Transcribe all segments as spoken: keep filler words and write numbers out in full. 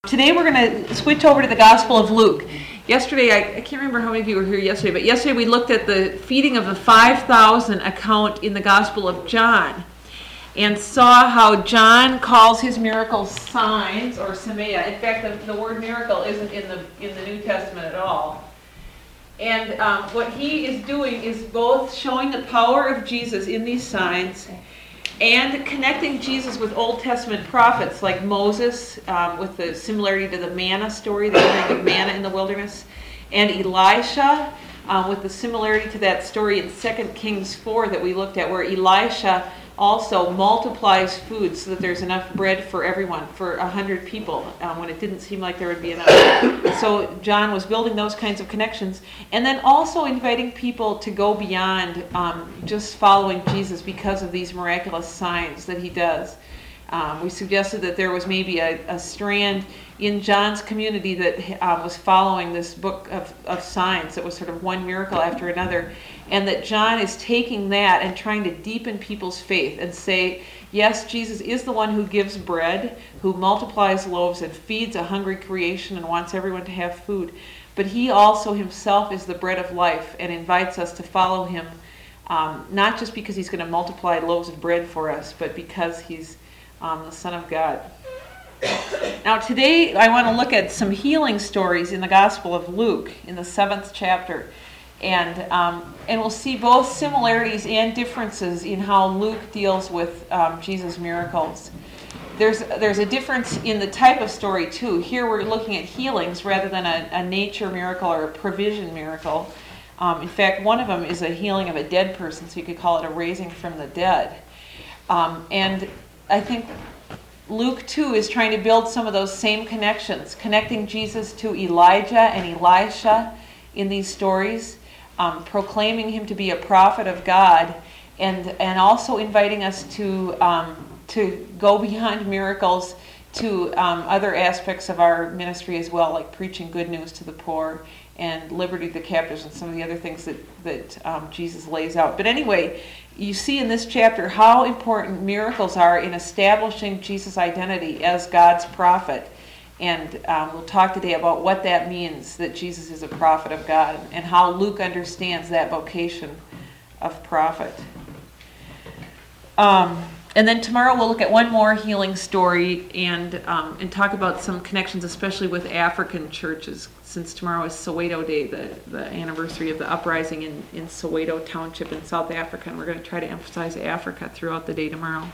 Today we're going to switch over to the Gospel of Luke. Yesterday, I, I can't remember how many of you were here yesterday, but yesterday we looked at the feeding of the five thousand account in the Gospel of John and saw how John calls his miracles signs or semia. In fact, the, the word miracle isn't in the in the New Testament at all. And um, what he is doing is both showing the power of Jesus in these signs and connecting Jesus with Old Testament prophets like Moses, um, with the similarity to the manna story, the giving of manna in the wilderness, and Elisha, um, with the similarity to that story in Second Kings four that we looked at, where Elisha also multiplies food so that there's enough bread for everyone, for a hundred people, um, when it didn't seem like there would be enough. So John was building those kinds of connections, and then also inviting people to go beyond um, just following Jesus because of these miraculous signs that he does. Um, we suggested that there was maybe a, a strand in John's community that uh, was following this book of, of signs that was sort of one miracle after another, and that John is taking that and trying to deepen people's faith and say, yes, Jesus is the one who gives bread, who multiplies loaves and feeds a hungry creation and wants everyone to have food, but he also himself is the bread of life and invites us to follow him, um, not just because he's going to multiply loaves of bread for us, but because he's um, the Son of God. Now today I want to look at some healing stories in the Gospel of Luke in the seventh chapter. And um, and we'll see both similarities and differences in how Luke deals with um, Jesus' miracles. There's there's a difference in the type of story too. Here we're looking at healings rather than a, a nature miracle or a provision miracle. Um, in fact, one of them is a healing of a dead person, so you could call it a raising from the dead. Um, and I think Luke too is trying to build some of those same connections, connecting Jesus to Elijah and Elisha in these stories. Um, proclaiming him to be a prophet of God, and and also inviting us to um, to go beyond miracles to um, other aspects of our ministry as well, like preaching good news to the poor and liberty to the captives and some of the other things that, that um, Jesus lays out. But anyway, you see in this chapter how important miracles are in establishing Jesus' identity as God's prophet. And um, we'll talk today about what that means, that Jesus is a prophet of God, and how Luke understands that vocation of prophet. Um, and then tomorrow we'll look at one more healing story and um, and talk about some connections, especially with African churches, since tomorrow is Soweto Day, the, the anniversary of the uprising in, in Soweto Township in South Africa. And we're going to try to emphasize Africa throughout the day tomorrow.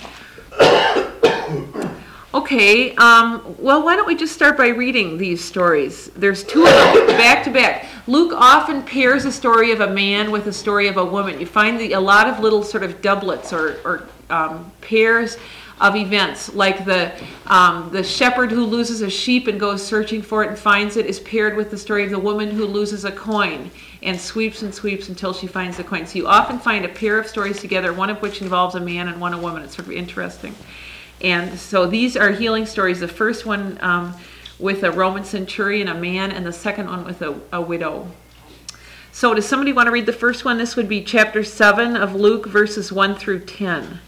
Okay, um, well, why don't we just start by reading these stories? There's two of them, back to back. Luke often pairs a story of a man with a story of a woman. You find the, a lot of little sort of doublets or, or um, pairs of events, like the um, the shepherd who loses a sheep and goes searching for it and finds it is paired with the story of the woman who loses a coin and sweeps and sweeps until she finds the coin. So you often find a pair of stories together, one of which involves a man and one a woman. It's sort of interesting. And so these are healing stories. The first one um, with a Roman centurion, a man, and the second one with a, a widow. So does somebody want to read the first one? This would be chapter seven of Luke, verses one through ten.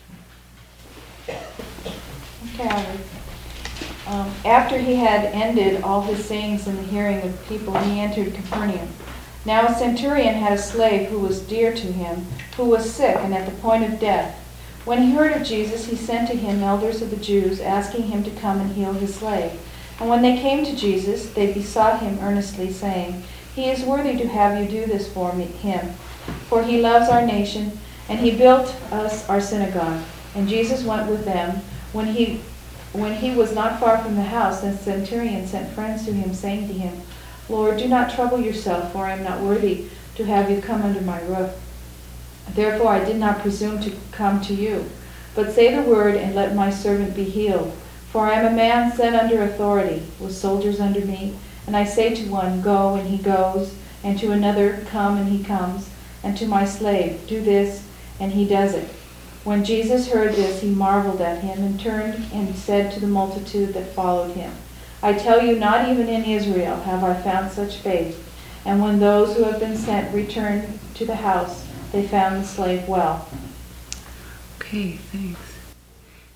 Okay. Um, after he had ended all his sayings in the hearing of the people, he entered Capernaum. Now a centurion had a slave who was dear to him, who was sick and at the point of death. When he heard of Jesus, he sent to him elders of the Jews, asking him to come and heal his slave. And when they came to Jesus, they besought him earnestly, saying, He is worthy to have you do this for me, him, for he loves our nation, and he built us our synagogue. And Jesus went with them. When he when he was not far from the house, the centurion sent friends to him, saying to him, Lord, do not trouble yourself, for I am not worthy to have you come under my roof. Therefore I did not presume to come to you. But say the word, and let my servant be healed. For I am a man set under authority, with soldiers under me. And I say to one, Go, and he goes, and to another, Come, and he comes, and to my slave, Do this, and he does it. When Jesus heard this, he marveled at him, and turned and said to the multitude that followed him, I tell you, not even in Israel have I found such faith. And when those who have been sent returned to the house, they found the slave well. Okay, thanks.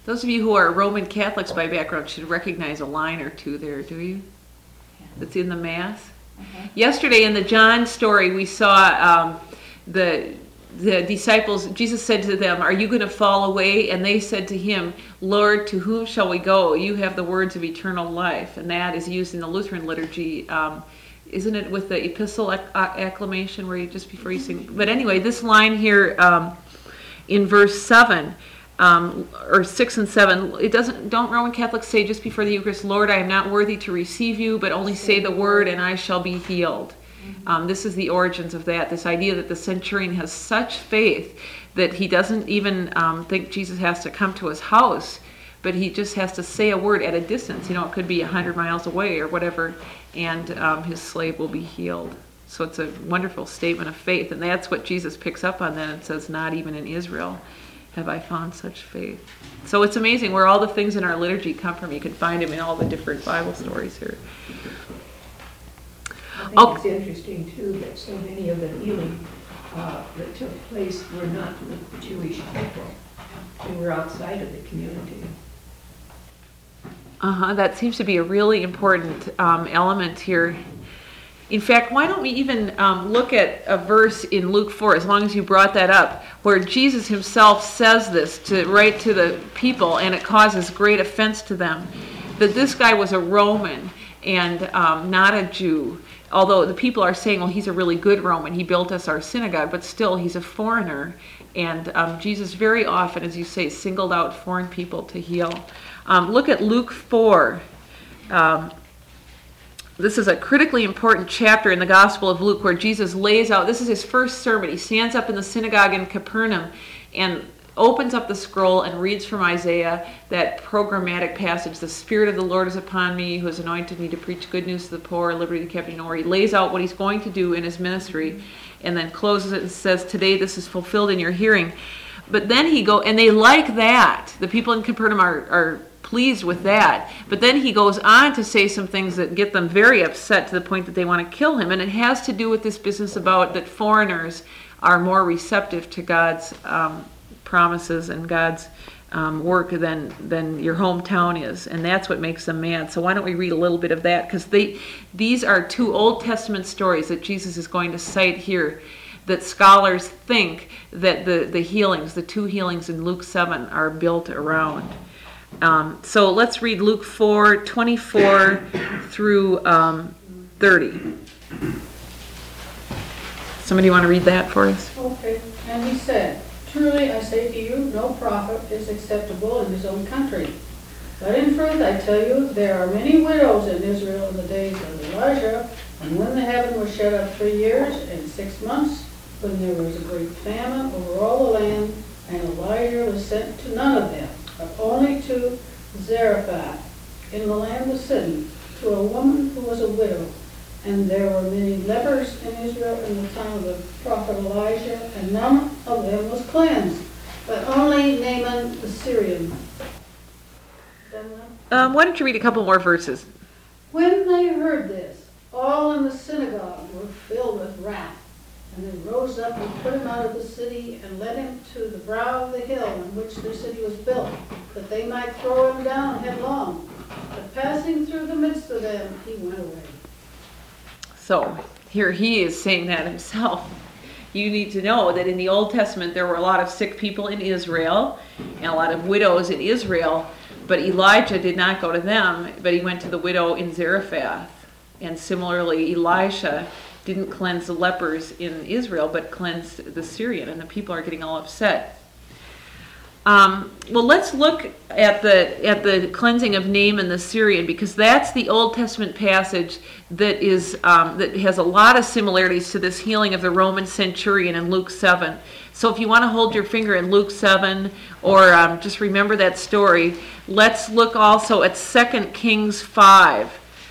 Those of you who are Roman Catholics by background should recognize a line or two there, do you? That's in the Mass. Uh-huh. Yesterday in the John story, we saw um, the the disciples, Jesus said to them, "Are you going to fall away?" And they said to him, "Lord, to whom shall we go? You have the words of eternal life." And that is used in the Lutheran liturgy. Um, isn't it with the epistle acc- acclamation where you just before you sing? But anyway, this line here um, in verse seven, um, or six and seven, it doesn't. Don't Roman Catholics say just before the Eucharist, "Lord, I am not worthy to receive you, but only say the word, and I shall be healed." Um, this is the origins of that, this idea that the centurion has such faith that he doesn't even um, think Jesus has to come to his house, but he just has to say a word at a distance. You know, it could be a hundred miles away or whatever, and um, his slave will be healed. So it's a wonderful statement of faith, and that's what Jesus picks up on then and says, "Not even in Israel have I found such faith." So it's amazing where all the things in our liturgy come from. You can find them in all the different Bible stories here. I think Oh. it's interesting too that so many of the healing uh, that took place were not with the Jewish people. They were outside of the community. Uh-huh, that seems to be a really important um, element here. In fact, why don't we even um, look at a verse in Luke four, as long as you brought that up, where Jesus himself says this to right to the people, and it causes great offense to them, that this guy was a Roman and um, not a Jew. Although the people are saying, well, he's a really good Roman. He built us our synagogue, but still he's a foreigner. And um, Jesus very often, as you say, singled out foreign people to heal. Um, look at Luke four. Um, this is a critically important chapter in the Gospel of Luke where Jesus lays out, this is his first sermon. He stands up in the synagogue in Capernaum and opens up the scroll and reads from Isaiah, that programmatic passage, "The Spirit of the Lord is upon me, who has anointed me to preach good news to the poor, liberty to the captive." Or he lays out what he's going to do in his ministry and then closes it and says, "Today this is fulfilled in your hearing." But then he go, and they like that. The people in Capernaum are, are pleased with that. But then he goes on to say some things that get them very upset to the point that they want to kill him. And it has to do with this business about that foreigners are more receptive to God's um, promises and God's um, work than than your hometown is, and that's what makes them mad. So why don't we read a little bit of that, because they these are two Old Testament stories that Jesus is going to cite here that scholars think that the the healings, the two healings in Luke seven, are built around. Um, so let's read Luke four twenty-four through um, thirty. Somebody want to read that for us? Okay, and he said, "Truly I say to you, no prophet is acceptable in his own country. But in truth I tell you, there are many widows in Israel in the days of Elijah, and when the heaven was shut up three years and six months, when there was a great famine over all the land, and Elijah was sent to none of them, but only to Zarephath in the land of Sidon, to a woman who was a widow. And there were many lepers in Israel in the time of the prophet Elijah, and none of them was cleansed, but only Naaman the Syrian." Done now? Um, why don't you read a couple more verses? When they heard this, all in the synagogue were filled with wrath, and they rose up and put him out of the city and led him to the brow of the hill on which their city was built, that they might throw him down headlong. But passing through the midst of them, he went away. So here he is saying that himself. You need to know that in the Old Testament there were a lot of sick people in Israel and a lot of widows in Israel, but Elijah did not go to them, but he went to the widow in Zarephath. And similarly, Elisha didn't cleanse the lepers in Israel, but cleansed the Syrian, and the people are getting all upset. Um, well, let's look at the at the cleansing of Naaman the Syrian, because that's the Old Testament passage that is um, that has a lot of similarities to this healing of the Roman centurion in Luke seven. So if you want to hold your finger in Luke seven, or um, just remember that story, let's look also at Second Kings five.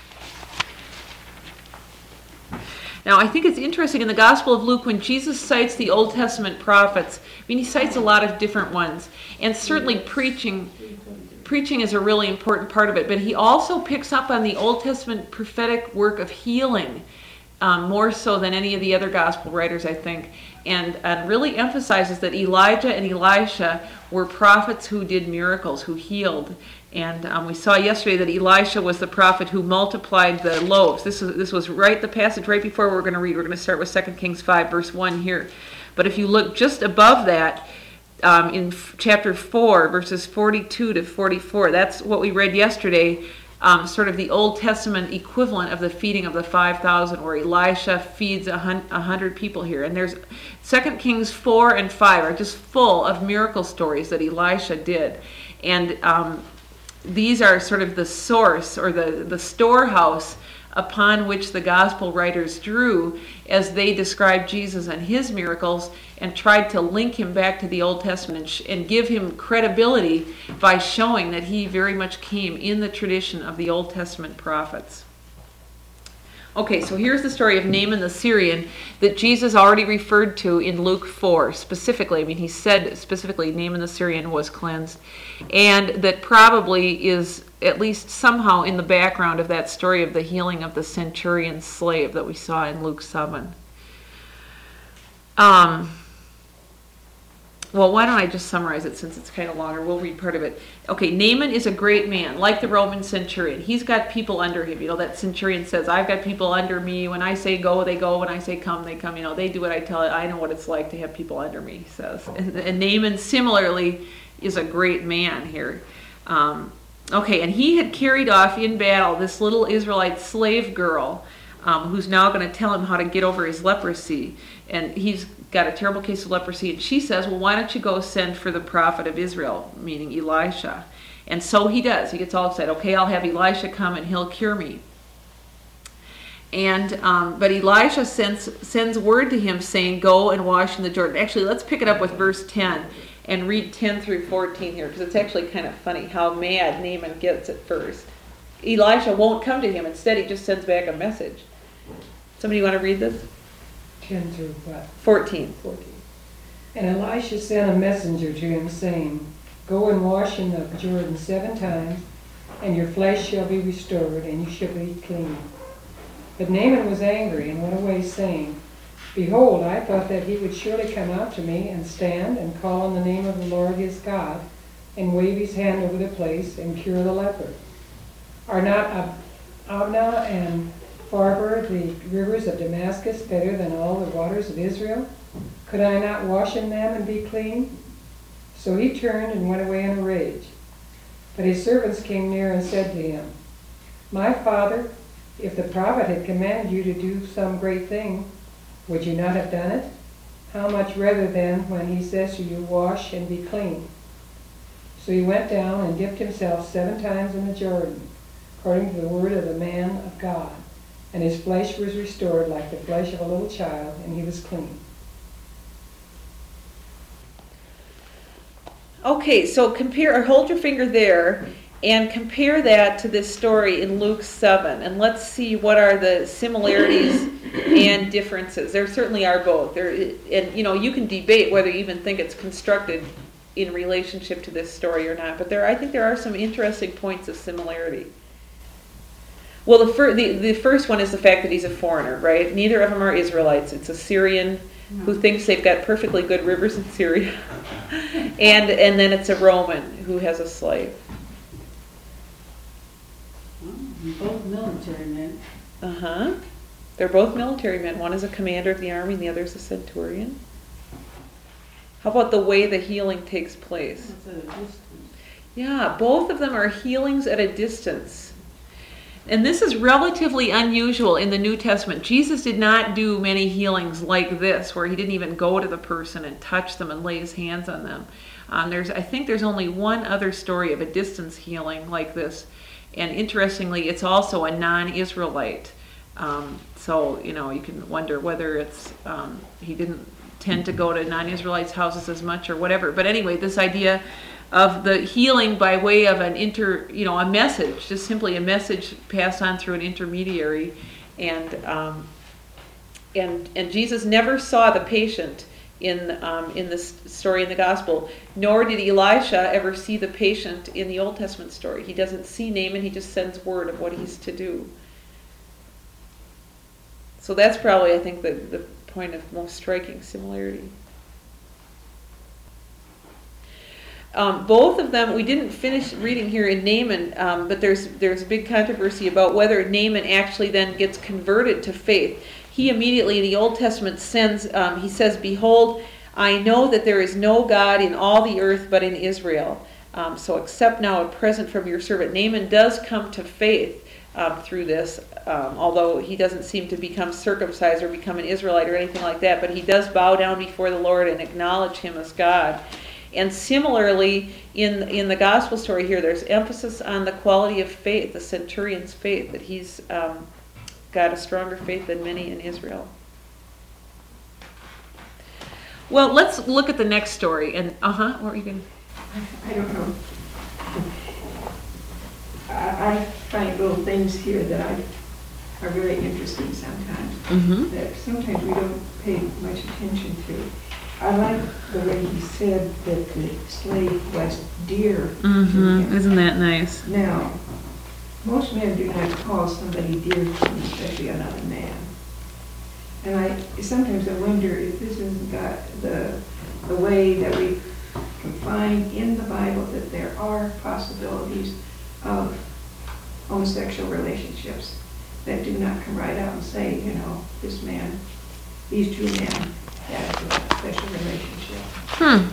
Now, I think it's interesting in the Gospel of Luke when Jesus cites the Old Testament prophets. I mean, he cites a lot of different ones, and certainly preaching preaching is a really important part of it, but he also picks up on the Old Testament prophetic work of healing, um, more so than any of the other Gospel writers, I think, and, and really emphasizes that Elijah and Elisha were prophets who did miracles, who healed. And um, we saw yesterday that Elisha was the prophet who multiplied the loaves. This was, this was right the passage right before we're going to read. We're going to start with Second Kings five, verse one here. But if you look just above that, um, in f- chapter four, verses forty-two to forty-four, that's what we read yesterday, um, sort of the Old Testament equivalent of the feeding of the five thousand, where Elisha feeds a hun- hundred people here. And there's Second Kings four and five are just full of miracle stories that Elisha did. And um, these are sort of the source or the, the storehouse upon which the gospel writers drew as they described Jesus and his miracles and tried to link him back to the Old Testament and, sh- and give him credibility by showing that he very much came in the tradition of the Old Testament prophets. Okay, so here's the story of Naaman the Syrian that Jesus already referred to in Luke four specifically. I mean, he said specifically Naaman the Syrian was cleansed, and that probably is at least somehow in the background of that story of the healing of the centurion slave that we saw in Luke seven. Um... Well, why don't I just summarize it since it's kind of longer. We'll read part of it. Okay, Naaman is a great man, like the Roman centurion. He's got people under him. You know, that centurion says, I've got people under me. When I say go, they go. When I say come, they come. You know, they do what I tell it. I know what it's like to have people under me, he says. And, and Naaman, similarly, is a great man here. Um, okay, and he had carried off in battle this little Israelite slave girl um, who's now going to tell him how to get over his leprosy. And he's got a terrible case of leprosy, and she says, well, why don't you go send for the prophet of Israel, meaning Elisha. And so he does. He gets all excited. Okay, I'll have Elisha come and he'll cure me. And um, but Elisha sends sends word to him saying, go and wash in the Jordan. Actually, let's pick it up with verse ten and read ten through fourteen here, because it's actually kind of funny how mad Naaman gets at first. Elisha won't come to him. Instead, he just sends back a message. Somebody want to read this? ten through what? fourteen. fourteen. And Elisha sent a messenger to him, saying, go and wash in the Jordan seven times, and your flesh shall be restored, and you shall be clean. But Naaman was angry and went away, saying, behold, I thought that he would surely come out to me and stand and call on the name of the Lord his God, and wave his hand over the place and cure the leper. Are not Ab- Abna and Pharpar, the rivers of Damascus, better than all the waters of Israel? Could I not wash in them and be clean? So he turned and went away in a rage. But his servants came near and said to him, my father, if the prophet had commanded you to do some great thing, would you not have done it? How much rather then when he says to you, wash and be clean? So he went down and dipped himself seven times in the Jordan, according to the word of the man of God. And his flesh was restored like the flesh of a little child, and he was clean. Okay, so compare, or hold your finger there, and compare that to this story in Luke seven, and let's see what are the similarities and differences. There certainly are both. There, and you know, you can debate whether you even think it's constructed in relationship to this story or not, but there, I think there are some interesting points of similarity. Well, the, fir- the, the first one is the fact that he's a foreigner, right? Neither of them are Israelites. It's a Syrian No. who thinks they've got perfectly good rivers in Syria. and and then it's a Roman who has a slave. Both military men. Uh-huh. They're both military men. One is a commander of the army and the other is a centurion. How about the way the healing takes place? That's at a distance. Yeah, both of them are healings at a distance. And this is relatively unusual in the New Testament. Jesus did not do many healings like this, where he didn't even go to the person and touch them and lay his hands on them. Um, there's, I think there's only one other story of a distance healing like this. And interestingly, it's also a non-Israelite. Um, so, you know, you can wonder whether it's, um, he didn't tend to go to non-Israelites' houses as much or whatever. But anyway, this idea of the healing by way of an inter, you know, a message, just simply a message passed on through an intermediary, and um, and and Jesus never saw the patient in um, in this story in the gospel, nor did Elisha ever see the patient in the Old Testament story. He doesn't see Naaman; he just sends word of what he's to do. So that's probably, I think, the the point of most striking similarity. Um, both of them, we didn't finish reading here in Naaman, um, but there's there's a big controversy about whether Naaman actually then gets converted to faith. He immediately in the Old Testament sends, um, he says, "Behold, I know that there is no God in all the earth but in Israel. Um, so accept now a present from your servant." Naaman does come to faith um, through this, um, although he doesn't seem to become circumcised or become an Israelite or anything like that, but he does bow down before the Lord and acknowledge him as God. And similarly, in in the gospel story here, there's emphasis on the quality of faith, the centurion's faith, that he's um, got a stronger faith than many in Israel. Well, let's look at the next story. And uh-huh, what were you going to... I don't know. I, I find little things here that I are very interesting sometimes, Mm-hmm. that sometimes we don't pay much attention to. I like the way he said that the slave was dear to Mm-hmm. him. Isn't that nice? Now, most men do not call somebody dear to them, especially another man. And I sometimes I wonder if this isn't got the the way that we can find in the Bible that there are possibilities of homosexual relationships that do not come right out and say, you know, this man, these two men have a special relationship. Hmm.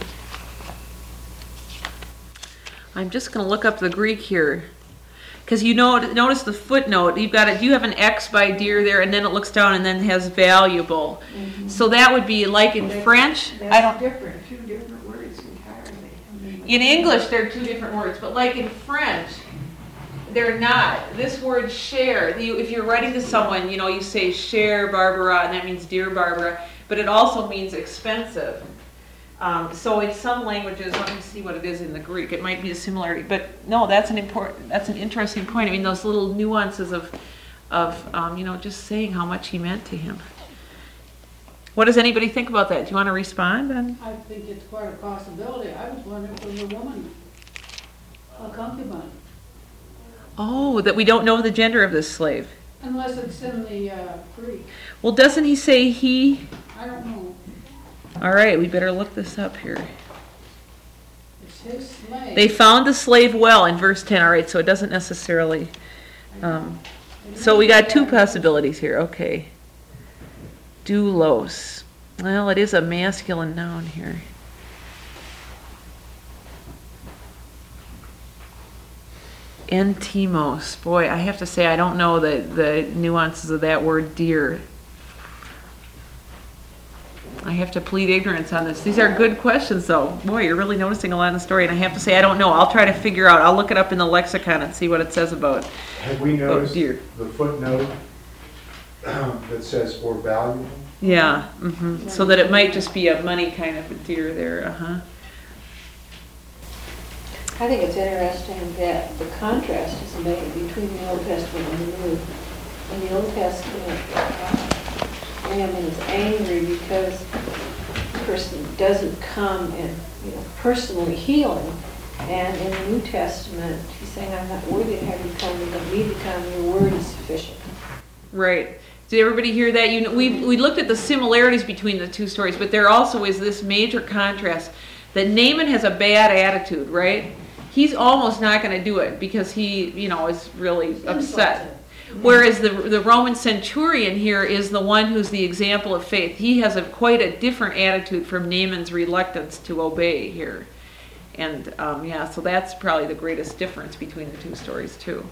I'm just going to look up the Greek here. Because you know, notice the footnote. You've got it. You have an X by dear there, and then it looks down and then has valuable. Mm-hmm. So that would be like in That- French. That's I don't. different, two different words entirely. I mean, In English, they're two different words, but like in French, they're not. This word "cher," you, if you're writing to someone, you know, you say "cher Barbara," and that means "dear Barbara," but it also means expensive. Um, so in some languages, let me see what it is in the Greek. It might be a similarity, but no, that's an important, that's an interesting point. I mean, those little nuances of, of um, you know, just saying how much he meant to him. What does anybody think about that? Do you want to respond? On? I think it's quite a possibility. I was wondering if it was a woman, a concubine, Oh, that we don't know the gender of this slave. unless it's in the uh, Greek. Well, doesn't he say he? I don't know. All right, we better look this up here. It's his slave. They found the slave well in verse ten. All right, so it doesn't necessarily. Um, so we got two possibilities here. Okay. Doulos. Well, it is a masculine noun here. Entimos. Boy, I have to say I don't know the, the nuances of that word dear. I have to plead ignorance on this. These are good questions, though. Boy, you're really noticing a lot in the story, and I have to say I don't know. I'll try to figure out. I'll look it up in the lexicon and see what it says about. Have we Oh, noticed dear. the footnote that says "or valuable"? Yeah, hmm so that it might just be a money kind of a deer there. Uh huh. I think it's interesting that the contrast is made between the Old Testament and the New. In the Old Testament, uh, Naaman is angry because the person doesn't come and, you know, personally heal him. And in the New Testament, he's saying, "I'm not worthy to have you come, you don't need to come, your word is sufficient." Right. Did everybody hear that? You know, we we looked at the similarities between the two stories, but there also is this major contrast that Naaman has a bad attitude, right? He's almost not going to do it because he, you know, is really upset. Whereas the the Roman centurion here is the one who's the example of faith. He has a quite a different attitude from Naaman's reluctance to obey here. And um, yeah, so that's probably the greatest difference between the two stories too.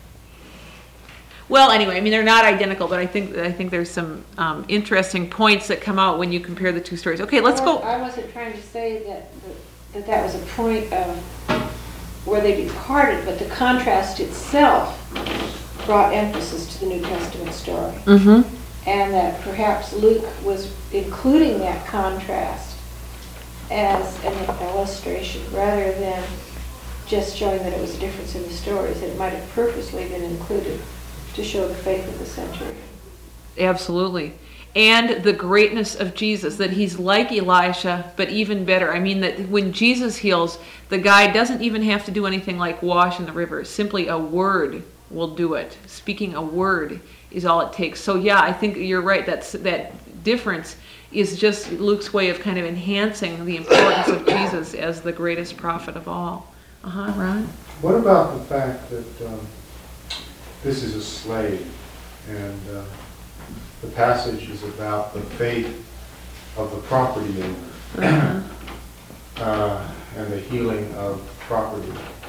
Well, anyway, I mean they're not identical, but I think I think there's some um, interesting points that come out when you compare the two stories. Okay, let's go. I wasn't trying to say that that, that was a point of where they departed, but the contrast itself brought emphasis to the New Testament story. Mm-hmm. And that perhaps Luke was including that contrast as an illustration rather than just showing that it was a difference in the stories, that it might have purposely been included to show the faith of the century. Absolutely. And the greatness of Jesus, that he's like Elisha, but even better. I mean, that when Jesus heals, the guy doesn't even have to do anything like wash in the river. Simply a word will do it. Speaking a word is all it takes. So yeah, I think you're right. That's that difference is just Luke's way of kind of enhancing the importance of Jesus as the greatest prophet of all. Uh-huh, Ron? What about the fact that um, this is a slave, and uh, the passage is about the faith of the property owner Uh-huh. uh, and the healing of property?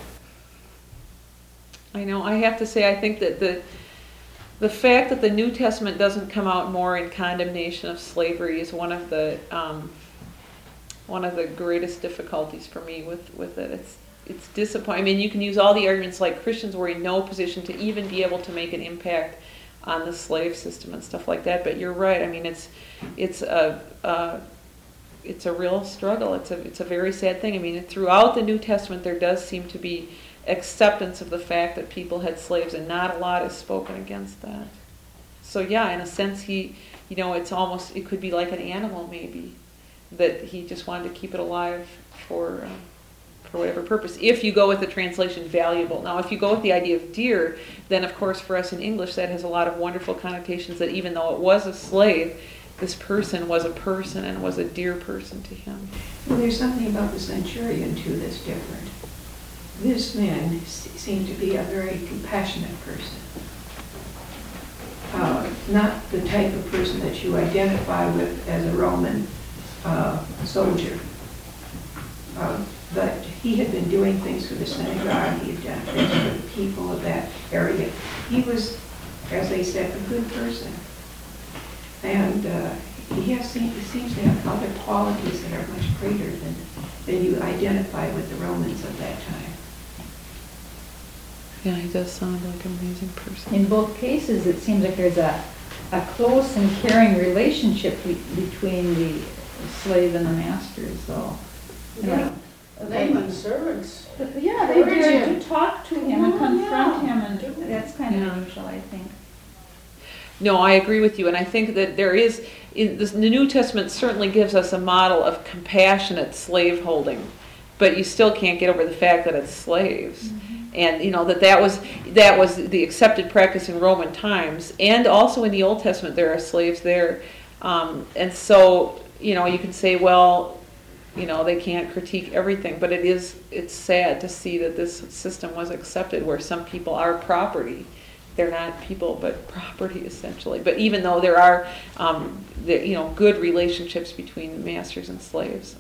I know, I have to say, I think that the the fact that the New Testament doesn't come out more in condemnation of slavery is one of the um, one of the greatest difficulties for me with, with it. It's it's disappointing. I mean, you can use all the arguments like Christians were in no position to even be able to make an impact on the slave system and stuff like that. But you're right. I mean, it's it's a, a it's a real struggle. It's a it's a very sad thing. I mean, throughout the New Testament, there does seem to be acceptance of the fact that people had slaves, and not a lot is spoken against that. So yeah, in a sense, he, you know, it's almost, it could be like an animal maybe, that he just wanted to keep it alive for um, for whatever purpose. If you go with the translation valuable. Now, if you go with the idea of dear, then of course for us in English that has a lot of wonderful connotations, that even though it was a slave, this person was a person and was a dear person to him. Well, there's something about the centurion too that's different. This man s- seemed to be a very compassionate person. Uh, not the type of person that you identify with as a Roman uh, soldier. Uh, but he had been doing things for the synagogue, he had done things for the people of that area. He was, as they said, a good person. And uh, he, has, he seems to have other qualities that are much greater than, than you identify with the Romans of that time. Yeah, he does sound like an amazing person. In both cases, it seems like there's a, a close and caring relationship be- between the slave and the masters, though. You know, Naaman's servants. Yeah, they Encourage dared him. to talk to him and Oh, confront yeah. him, and that's kind of Yeah. unusual, I think. No, I agree with you, and I think that there is, in this, the New Testament certainly gives us a model of compassionate slaveholding, but you still can't get over the fact that it's slaves. And you know that that was that was the accepted practice in Roman times, and also in the Old Testament there are slaves there, um, and so you know you can say, well, you know they can't critique everything, but it is it's sad to see that this system was accepted where some people are property, they're not people but property essentially. But even though there are um, the, you know good relationships between masters and slaves.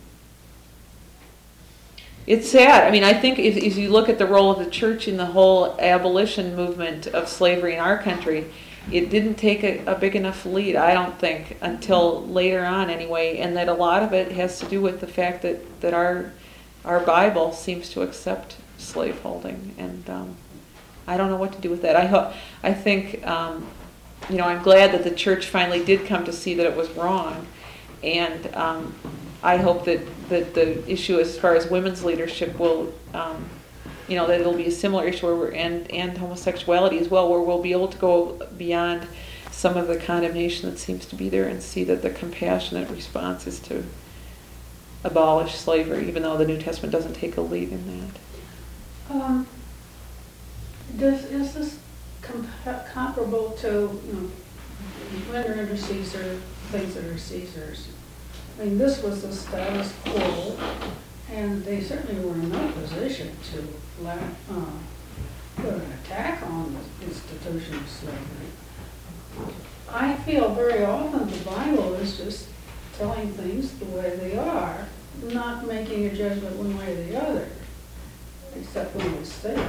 It's sad. I mean, I think if, if you look at the role of the church in the whole abolition movement of slavery in our country, it didn't take a, a big enough lead, I don't think, until later on anyway, and that a lot of it has to do with the fact that, that our our Bible seems to accept slaveholding, and um, I don't know what to do with that. I hope, I think, um, you know, I'm glad that the church finally did come to see that it was wrong, and um, I hope that, that the issue as far as women's leadership will, um, you know, that it'll be a similar issue where we're, and, and homosexuality as well, where we'll be able to go beyond some of the condemnation that seems to be there and see that the compassionate response is to abolish slavery, even though the New Testament doesn't take a lead in that. Um, does, is this com- comparable to, you know, when you're under Caesar, things that are Caesar's? I mean, this was the status quo, and they certainly were in no position to la- uh, put an attack on the institution of slavery. I feel very often the Bible is just telling things the way they are, not making a judgment one way or the other, except when it's there.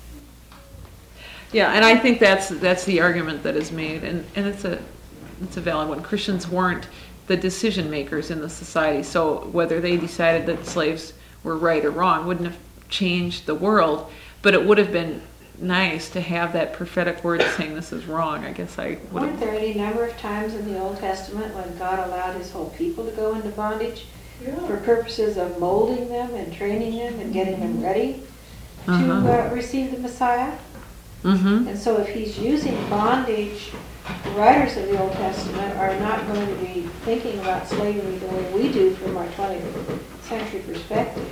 Yeah, and I think that's that's the argument that is made, and, and it's a it's a valid one. Christians weren't the decision makers in the society, so whether they decided that slaves were right or wrong wouldn't have changed the world, but it would have been nice to have that prophetic word saying this is wrong. I guess I would Weren't have. there any number of times in the Old Testament when God allowed his whole people to go into bondage for Yeah. purposes of molding them and training them and getting them ready to Uh-huh. uh, receive the Messiah? Mm-hmm. And so if he's using bondage, the writers of the Old Testament are not going to be thinking about slavery the way we do from our twentieth century perspective.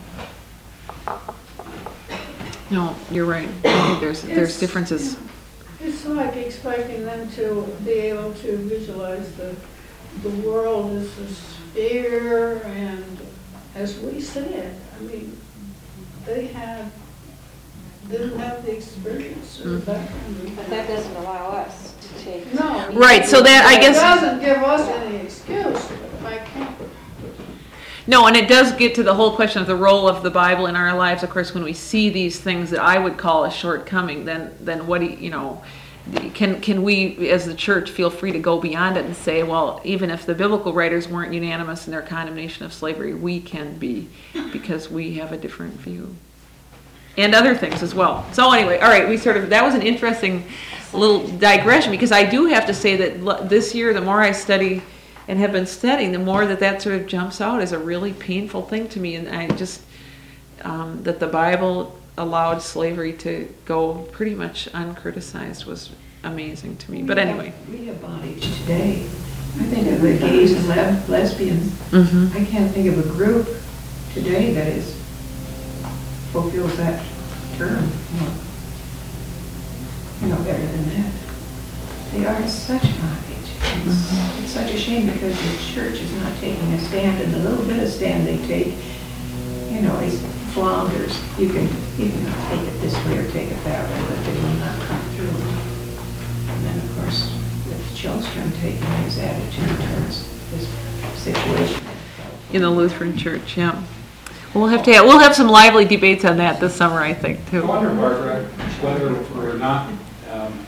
No, you're right. I think there's there's It's- differences. It's like expecting them to be able to visualize the, the world as a sphere, and as we said, I mean, they have, didn't have the experience or background. But that doesn't allow us to take. No. Right, so that, I It guess, doesn't give us any excuse. I can't. no, and it does get to the whole question of the role of the Bible in our lives. Of course, when we see these things that I would call a shortcoming, then, then what do you, you know, can, can we as the church feel free to go beyond it and say, well, even if the biblical writers weren't unanimous in their condemnation of slavery, we can be, because we have a different view. And other things as well. So anyway, all right, we sort of, that was an interesting little digression, because I do have to say that l- this year, the more I study and have been studying, the more that that sort of jumps out as a really painful thing to me. And I just, um, that the Bible allowed slavery to go pretty much uncriticized was amazing to me. But anyway. We have bondage today. I think of the gays and le- lesbians. Mm-hmm. I can't think of a group today that is, fulfills that term, you know, you know, better than that. They are in such bondage. It's, it's such a shame, because the church is not taking a stand, and the little bit of stand they take, you know, is flounders. You can, you can take it this way or take it that way, but they will not come through. And then, of course, with Children taking his attitude towards this situation. In the Lutheran Church, yeah. We'll have to have, we'll have some lively debates on that this summer, I think, I too. wonder, Barbara, whether we're not um,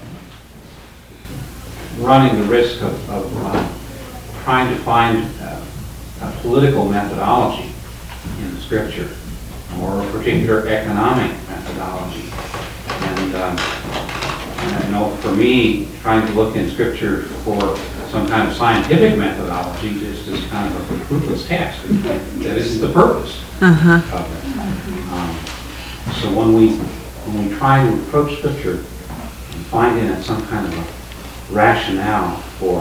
running the risk of, of uh, trying to find uh, a political methodology in the Scripture, or a particular economic methodology. And um, I know for me, trying to look in Scripture for some kind of scientific methodology is just kind of a fruitless task. That isn't the purpose Uh-huh. of it. Um, so when we when we try to approach Scripture and find in it some kind of a rationale for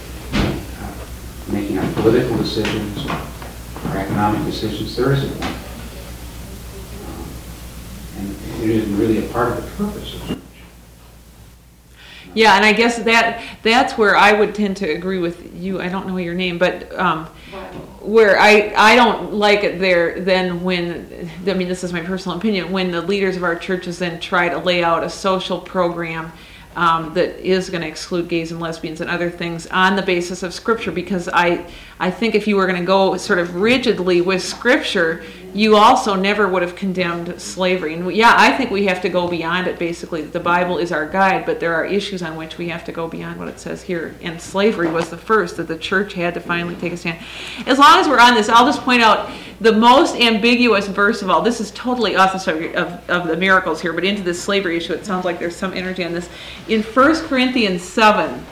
uh, making our political decisions or economic decisions, there isn't one. Um, and it isn't really a part of the purpose of Scripture. Yeah, and I guess that that's where I would tend to agree with you. I don't know your name, but um, where I, I don't like it there then when, I mean, this is my personal opinion, when the leaders of our churches then try to lay out a social program um, that is going to exclude gays and lesbians and other things on the basis of Scripture, because I, I think if you were going to go sort of rigidly with Scripture, you also never would have condemned slavery. And yeah, I think we have to go beyond it, basically. The Bible is our guide, but there are issues on which we have to go beyond what it says here. And slavery was the first that the church had to finally take a stand. As long as we're on this, I'll just point out the most ambiguous verse of all. This is totally off the subject of, of the miracles here, but into this slavery issue, it sounds like there's some energy on this. In First Corinthians seven,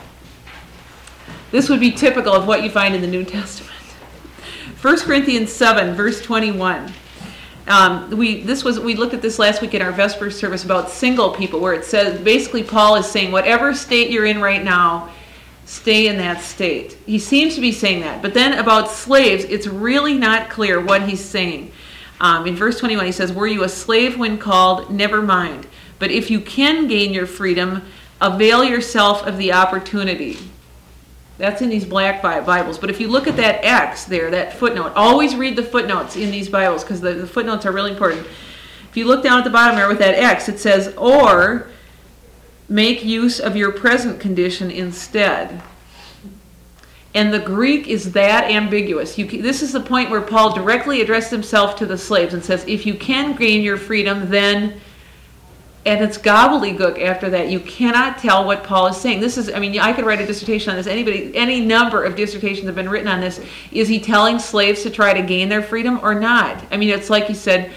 this would be typical of what you find in the New Testament. First Corinthians seven, verse twenty-one. Um, we this was we looked at this last week in our Vespers service about single people, where it says basically Paul is saying whatever state you're in right now, stay in that state. He seems to be saying that. But then about slaves, it's really not clear what he's saying. Um, in verse twenty-one, he says, "Were you a slave when called? Never mind. But if you can gain your freedom, avail yourself of the opportunity." That's in these black Bibles. But if you look at that X there, that footnote, always read the footnotes in these Bibles, because the, the footnotes are really important. If you look down at the bottom there with that X, it says, "or make use of your present condition instead." And the Greek is that ambiguous. You can, this is the point where Paul directly addressed himself to the slaves and says, if you can gain your freedom, then... And it's gobbledygook after that. You cannot tell what Paul is saying. This is, I mean, I could write a dissertation on this. Anybody, any number of dissertations have been written on this. Is he telling slaves to try to gain their freedom or not? I mean, it's like he said,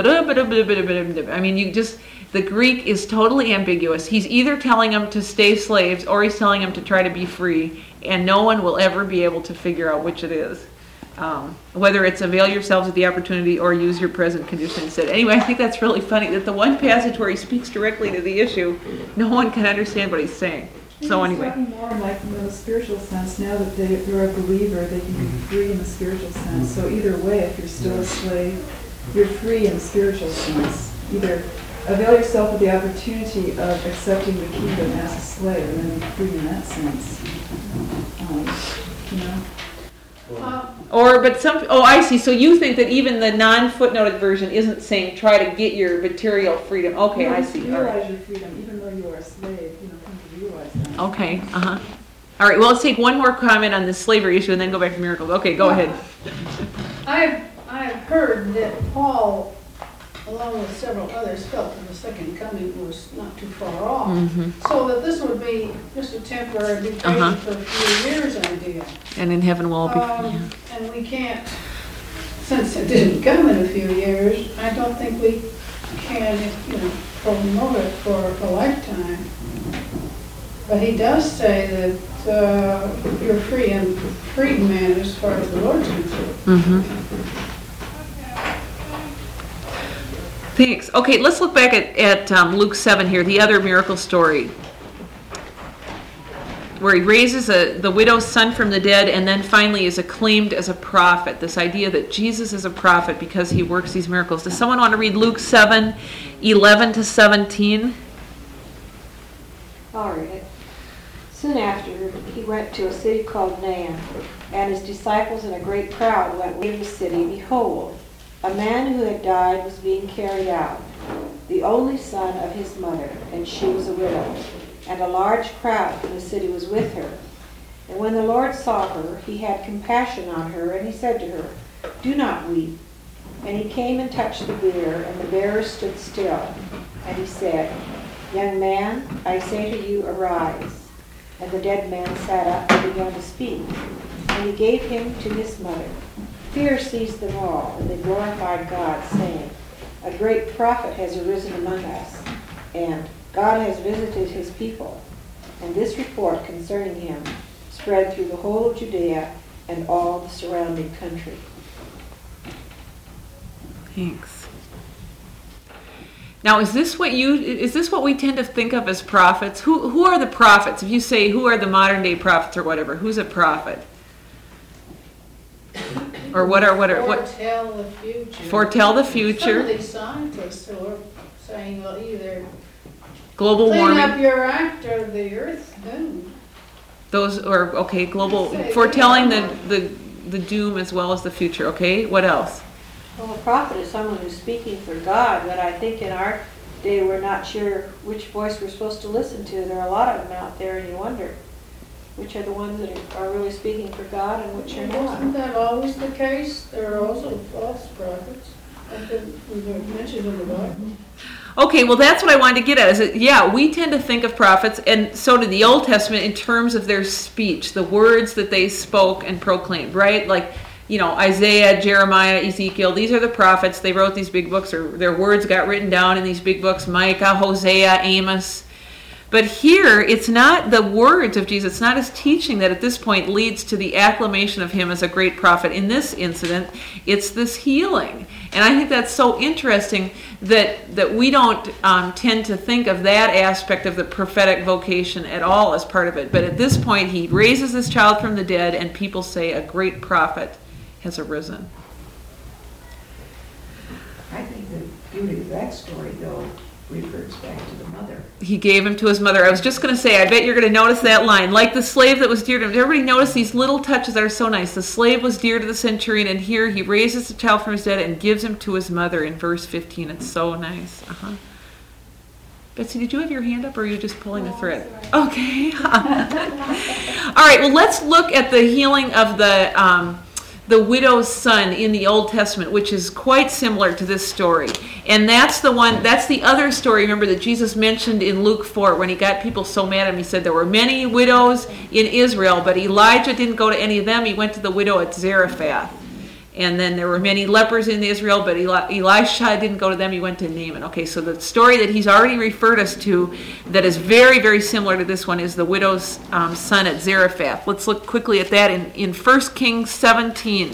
I mean, you just, the Greek is totally ambiguous. He's either telling them to stay slaves or he's telling them to try to be free, and no one will ever be able to figure out which it is. Um, whether it's avail yourselves of the opportunity or use your present condition instead. Anyway, I think that's really funny that the one passage where he speaks directly to the issue, no one can understand what he's saying. So He's anyway. talking more like in the spiritual sense. Now that they, they're a believer, they can be free in the spiritual sense. So either way, if you're still a slave, you're free in the spiritual sense. Either avail yourself of the opportunity of accepting the kingdom as a slave and then be free in that sense. Um, you know? Uh, Or, but some, oh, I see. So you think that even the non-footnoted version isn't saying try to get your material freedom. Okay, You I know, see. All right. Realize your freedom, even though you are a slave, you know, come to realize that. Okay, uh-huh. All right, well, let's take one more comment on this slavery issue and then go back to miracles. Okay, go ahead. I've, I've heard that Paul, along with several others, felt that the second coming was not too far off. Mm-hmm. So that this would be just a temporary vacation Uh-huh. for a few years idea. And in heaven we'll all be free. Um, and we can't, since it didn't come in a few years, I don't think we can, you know, promote it for a lifetime. But he does say that uh, you're free and freed man as far as the Lord's concerned. Mm-hmm. Thanks. Okay, let's look back at, at um, Luke seven here, the other miracle story, where he raises a, the widow's son from the dead and then finally is acclaimed as a prophet. This idea that Jesus is a prophet because he works these miracles. Does someone want to read Luke seven, eleven to seventeen? I'll read it. Soon after, he went to a city called Nain, and his disciples and a great crowd went with the city. Behold, a man who had died was being carried out, the only son of his mother, and she was a widow. And a large crowd from the city was with her. And when the Lord saw her, he had compassion on her, and he said to her, "Do not weep." And he came and touched the bier, and the bearer stood still. And he said, "Young man, I say to you, arise." And the dead man sat up and began to speak. And he gave him to his mother. Fear seized them all, and they glorified God, saying, "A great prophet has arisen among us, and God has visited his people." And this report concerning him spread through the whole of Judea and all the surrounding country. Thanks. Now, is this what you is this what we tend to think of as prophets? Who who are the prophets? If you say who are the modern day prophets or whatever, who's a prophet? Or what are what are what Foretell the future. foretell the Some future? of these scientists who are saying, well, either Global clean up warming. your act or the earth's doomed. Those or okay, global Say, foretelling the, yeah. the the doom as well as the future. Okay, what else? Well, a prophet is someone who's speaking for God, but I think in our day we're not sure which voice we're supposed to listen to. There are a lot of them out there, and you wonder which are the ones that are, are really speaking for God and which are not. Isn't that always the case? There are also false prophets, like the- we mentioned in the Bible. Okay, well that's what I wanted to get at. Is that yeah, we tend to think of prophets, and so did the Old Testament, in terms of their speech, the words that they spoke and proclaimed, right? Like, you know, Isaiah, Jeremiah, Ezekiel, these are the prophets. They wrote these big books, or their words got written down in these big books, Micah, Hosea, Amos. But here, it's not the words of Jesus, it's not his teaching that at this point leads to the acclamation of him as a great prophet. In this incident, it's this healing. And I think that's so interesting that, that we don't um, tend to think of that aspect of the prophetic vocation at all as part of it. But at this point, he raises this child from the dead, and people say a great prophet has arisen. I think the beauty of that story, though, refers back to the mother. He gave him to his mother. I was just going to say, I bet you're going to notice that line. Like the slave that was dear to him. Did everybody notice these little touches that are so nice? The slave was dear to the centurion, and here he raises the child from his dead and gives him to his mother in verse fifteen. It's so nice. Uh-huh. Betsy, did you have your hand up, or are you just pulling a thread? Okay. All right, well, let's look at the healing of the... Um, the widow's son in the Old Testament, which is quite similar to this story. And that's the one, that's the other story, remember, that Jesus mentioned in Luke four when he got people so mad at him. He said there were many widows in Israel, but Elijah didn't go to any of them. He went to the widow at Zarephath. And then there were many lepers in Israel, but Eli- Elisha didn't go to them. He went to Naaman. Okay, so the story that he's already referred us to that is very, very similar to this one is the widow's um, son at Zarephath. Let's look quickly at that in, in First Kings seventeen.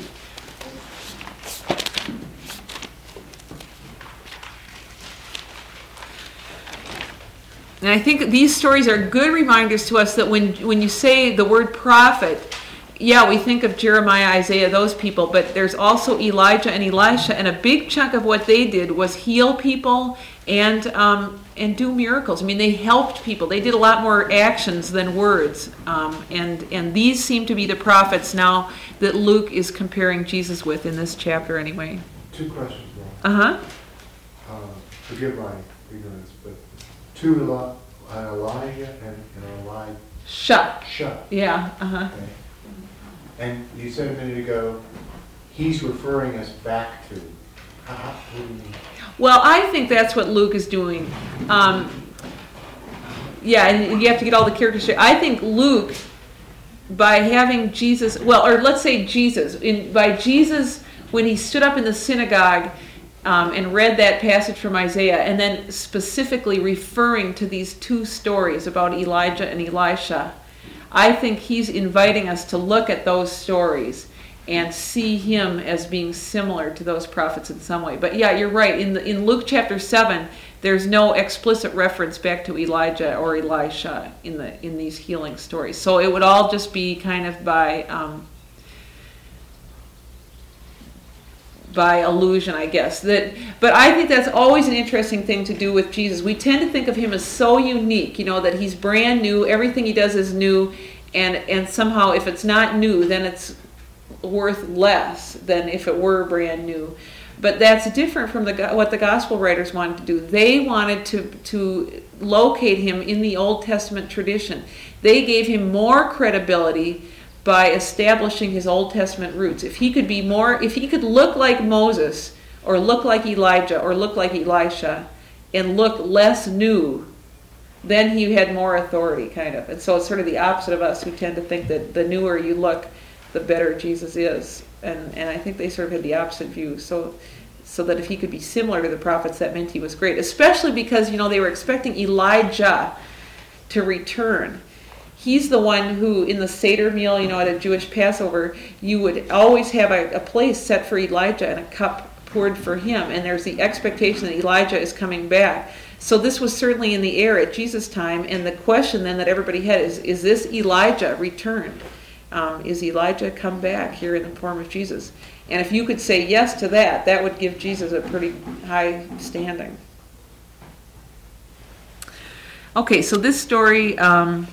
And I think these stories are good reminders to us that when, when you say the word prophet, yeah, we think of Jeremiah, Isaiah, those people, but there's also Elijah and Elisha, and a big chunk of what they did was heal people and um, and do miracles. I mean, they helped people. They did a lot more actions than words. Um, and and these seem to be the prophets now that Luke is comparing Jesus with in this chapter, anyway. Two questions, Uh Ron. huh. Uh, Forgive my ignorance, but two Eli- uh, Elijah and and Elisha. Shut. Yeah. Uh huh. Okay. And you said a minute ago, he's referring us back to. How, how, what do you mean? Well, I think that's what Luke is doing. Um, yeah, and you have to get all the characters straight. I think Luke, by having Jesus, well, or let's say Jesus, in by Jesus, when he stood up in the synagogue um, and read that passage from Isaiah, and then specifically referring to these two stories about Elijah and Elisha, I think he's inviting us to look at those stories and see him as being similar to those prophets in some way. But yeah, you're right. In the, in Luke chapter seven, there's no explicit reference back to Elijah or Elisha in the in these healing stories. So it would all just be kind of by um, by allusion, I guess. That, but I think that's always an interesting thing to do with Jesus. We tend to think of him as so unique, you know, that he's brand new. Everything he does is new, and and somehow if it's not new, then it's worth less than if it were brand new. But that's different from the what the gospel writers wanted to do. They wanted to to locate him in the Old Testament tradition. They gave him more credibility by establishing his Old Testament roots. If he could be more, if he could look like Moses, or look like Elijah, or look like Elisha, and look less new, then he had more authority, kind of. And so it's sort of the opposite of us, who tend to think that the newer you look, the better Jesus is. And and I think they sort of had the opposite view. So so that if he could be similar to the prophets, that meant he was great. Especially because, you know, they were expecting Elijah to return. He's the one who, in the Seder meal, you know, at a Jewish Passover, you would always have a, a place set for Elijah and a cup poured for him. And there's the expectation that Elijah is coming back. So this was certainly in the air at Jesus' time. And the question then that everybody had is, is this Elijah returned? Um, is Elijah come back here in the form of Jesus? And if you could say yes to that, that would give Jesus a pretty high standing. Okay, so this story, um,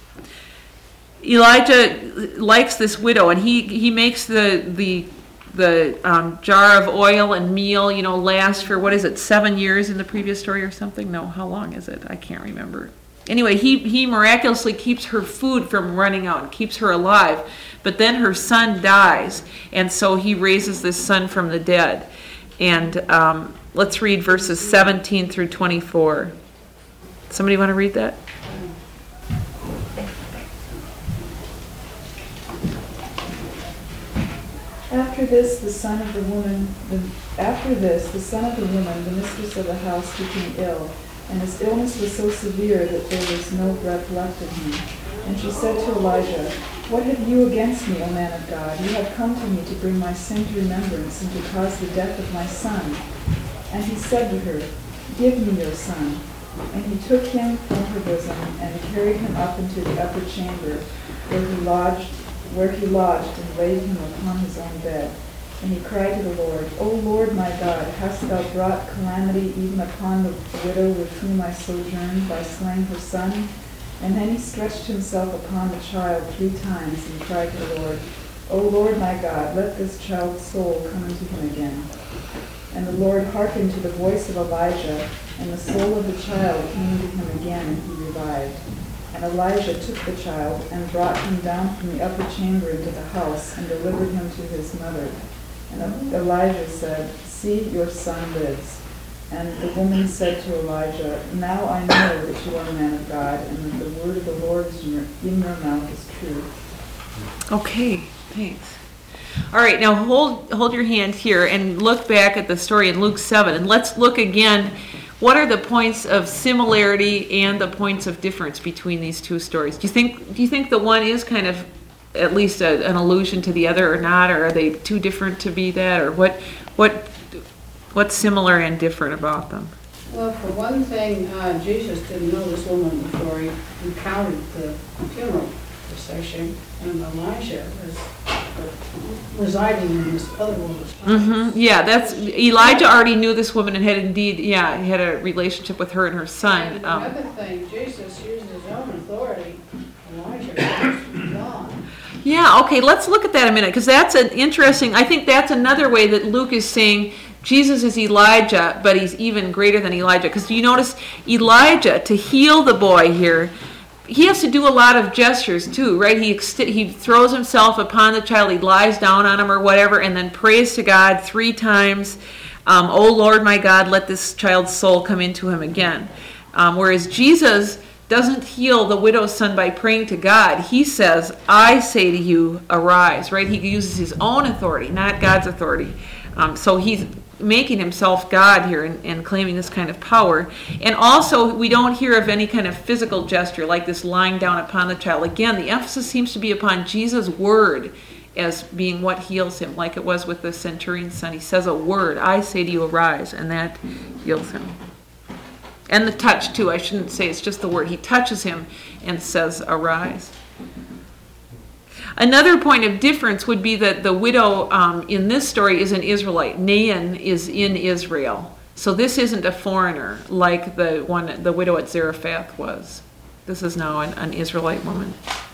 Elijah likes this widow, and he, he makes the the the um, jar of oil and meal, you know, last for, what is it, seven years in the previous story or something? No, how long is it? I can't remember. Anyway, he, he miraculously keeps her food from running out and keeps her alive. But then her son dies, and so he raises this son from the dead. And um, let's read verses seventeen through twenty-four. Somebody want to read that? After this, the son of the woman, the, after this, the son of the woman, the mistress of the house, became ill, and his illness was so severe that there was no breath left in him. And she said to Elijah, "What have you against me, O man of God? You have come to me to bring my sin to remembrance and to cause the death of my son." And he said to her, "Give me your son." And he took him from her bosom and carried him up into the upper chamber, where he lodged, where he lodged and laid him upon his own bed. And he cried to the Lord, "O Lord my God, hast thou brought calamity even upon the widow with whom I sojourned by slaying her son?" And then he stretched himself upon the child three times and cried to the Lord, "O Lord my God, let this child's soul come into him again." And the Lord hearkened to the voice of Elijah, and the soul of the child came into him again, and he revived. And Elijah took the child and brought him down from the upper chamber into the house and delivered him to his mother. And Elijah said, "See, your son lives." And the woman said to Elijah, "Now I know that you are a man of God, and that the word of the Lord is in your, in your mouth is true." Okay, thanks. All right, now hold hold your hand here and look back at the story in Luke seven, and let's look again. What are the points of similarity and the points of difference between these two stories? Do you think do you think the one is kind of at least a, an allusion to the other, or not, or are they too different to be that, or what what what's similar and different about them? Well, for one thing, uh, Jesus didn't know this woman before he encountered the funeral procession, and Elijah was but residing in this other woman's house. Mm-hmm. Yeah, that's, Elijah already knew this woman and had indeed, yeah, he had a relationship with her and her son. And Um, another thing, Jesus used his own authority, Elijah was God. Yeah, okay, let's look at that a minute, because that's an interesting, I think that's another way that Luke is saying Jesus is Elijah, but he's even greater than Elijah. Because you notice Elijah, to heal the boy here, he has to do a lot of gestures too, right? He ext- he throws himself upon the child, he lies down on him or whatever, and then prays to God three times, um, "Oh Lord my God, let this child's soul come into him again." Um, whereas Jesus doesn't heal the widow's son by praying to God. He says, "I say to you, arise," right? He uses his own authority, not God's authority. Um, so he's making himself God here and, and claiming this kind of power. And also, we don't hear of any kind of physical gesture like this lying down upon the child. Again, the emphasis seems to be upon Jesus' word as being what heals him, like it was with the centurion's son. He says a word, "I say to you, arise," and that heals him. And the touch, too. I shouldn't say it's just the word. He touches him and says, "Arise." Another point of difference would be that the widow um, in this story is an Israelite. Nain is in Israel. So this isn't a foreigner like the one, the widow at Zarephath was. This is now an, an Israelite woman.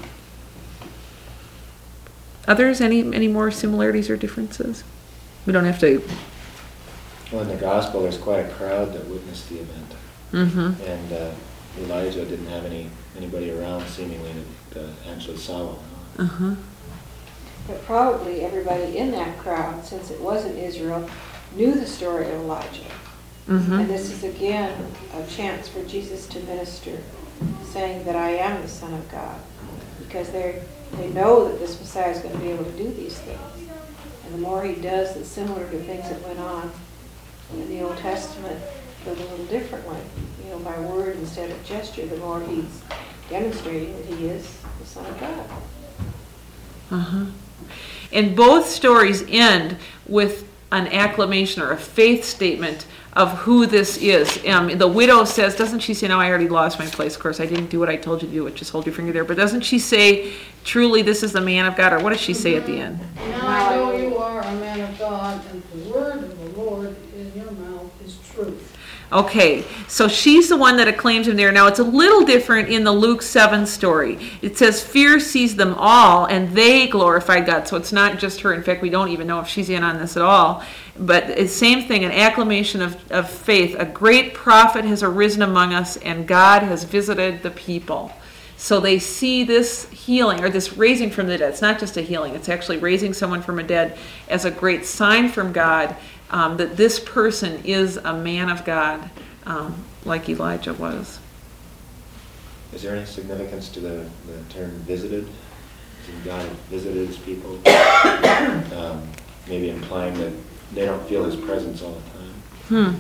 Others, any, any more similarities or differences? We don't have to... Well, in the gospel, there's quite a crowd that witnessed the event. Mm-hmm. And uh, Elijah didn't have any anybody around, seemingly, that uh, actually saw it. Uh-huh. But probably everybody in that crowd, since it wasn't Israel, knew the story of Elijah. Mm-hmm. And this is again a chance for Jesus to minister, saying that I am the Son of God. Because they they know that this Messiah is going to be able to do these things. And the more he does that's similar to things that went on in the Old Testament, but a little differently, you know, by word instead of gesture, the more he's demonstrating that he is the Son of God. Uh-huh. And both stories end with an acclamation or a faith statement of who this is. Um, the widow says, doesn't she say, "No, I already lost my place. Of course, I didn't do what I told you to do, which is hold your finger there." But doesn't she say, "Truly, this is the man of God"? Or what does she say at the end? Now I know you are a man of God, and the word of the Lord in your mouth is truth. Okay, so she's the one that acclaims him there. Now, it's a little different in the Luke seven story. It says, "Fear seized them all, and they glorified God." So it's not just her. In fact, we don't even know if she's in on this at all. But it's same thing, an acclamation of, of faith. "A great prophet has arisen among us, and God has visited the people." So they see this healing, or this raising from the dead. It's not just a healing. It's actually raising someone from a dead as a great sign from God, Um, that this person is a man of God, um, like Elijah was. Is there any significance to the, the term visited? As God visited his people? um, maybe implying that they don't feel his presence all the time. Hmm.